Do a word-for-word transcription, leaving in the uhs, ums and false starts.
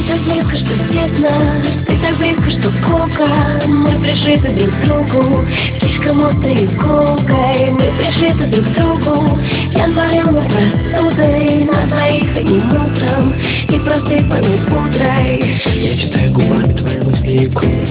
так близко, что тесно, ты так близко, что колко. Мы пришиты друг к другу, слишком острой иголкой. Мы пришиты друг к другу январем и простудой. На двоих одним утром и просыпанной пудрой. Я читаю губами твои мысли и кровь.